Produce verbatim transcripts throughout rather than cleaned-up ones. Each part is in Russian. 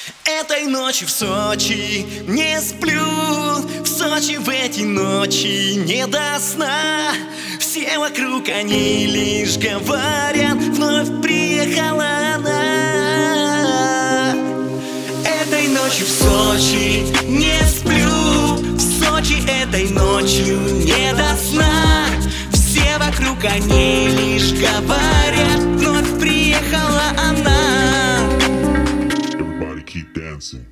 Этой ночью в Сочи не сплю, в Сочи в эти ночи не до сна. Все вокруг они лишь говорят: вновь приехала она. Этой ночью в Сочи не сплю, в Сочи этой ночью не до сна. Все вокруг они лишь говорят: вновь приехала она. Keep dancing.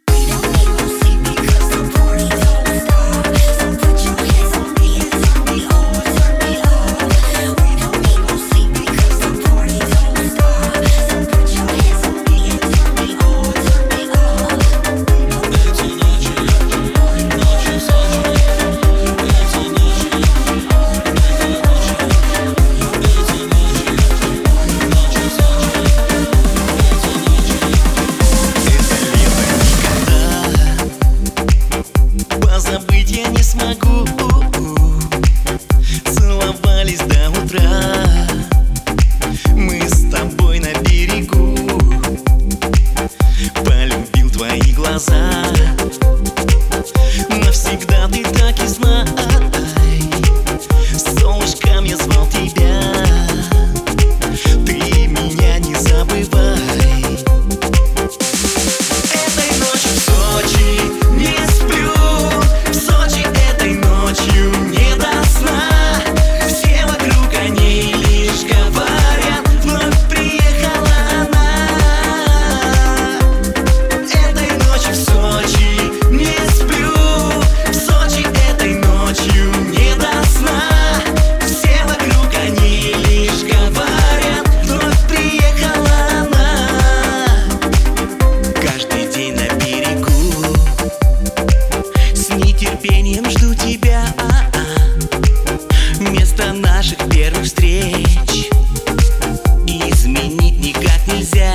Забыть я не смогу. Целовались до утра мы с тобой на берегу. Полюбил твои глаза, навсегда ты так и знай. Солнышком я звал тебя, ты меня не забывай. Этой ночью в Сочи не сплю, в Сочи этой ночью не до сна. Все вокруг они лишь говорят: вновь приехала она. Этой ночью в Сочи не сплю, в Сочи этой ночью не до сна. Все вокруг они лишь говорят: вновь приехала она. Каждый день на берегу с нетерпением жду тебя. Место наших первых встреч изменить никак нельзя.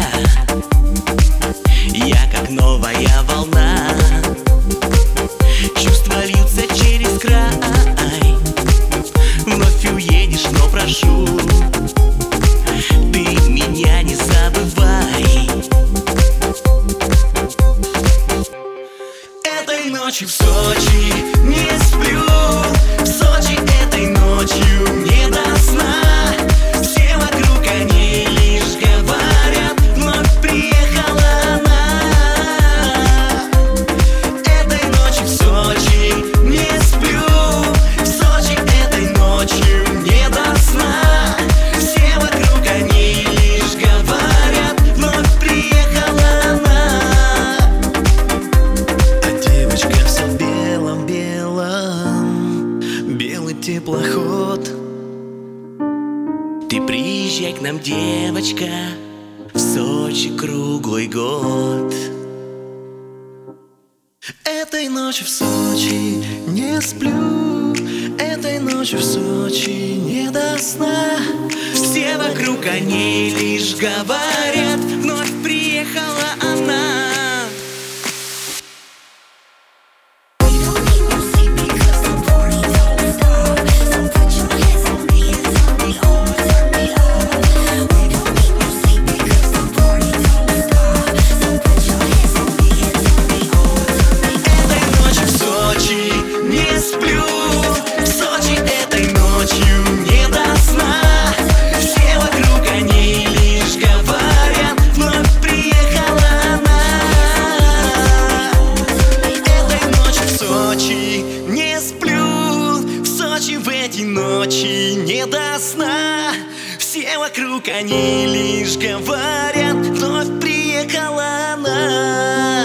Я как новая волна, чувства льются через край. Вновь уедешь, но прошу, ты меня не забывай. Этой ночью в Сочи не сплю, в Сочи этой ночью не до сна. Все вокруг они лишь говорят: вновь приехала она. Этой ночью в Сочи не сплю, в Сочи этой ночью не до сна. Все вокруг они лишь говорят: вновь приехала она. А девочка вся в белом-белом, белый теплоход. Ты приезжай к нам, девочка, в Сочи круглый год. Этой ночью в Сочи не сплю, этой ночью в Сочи не до сна. Все вокруг они лишь говорят: вновь приехала она. Не сплю, в Сочи этой ночью не до сна. Все вокруг они лишь говорят: вновь приехала она. Этой ночью в Сочи не сплю, в Сочи в эти ночи не до сна. Все вокруг они лишь говорят: вновь приехала она.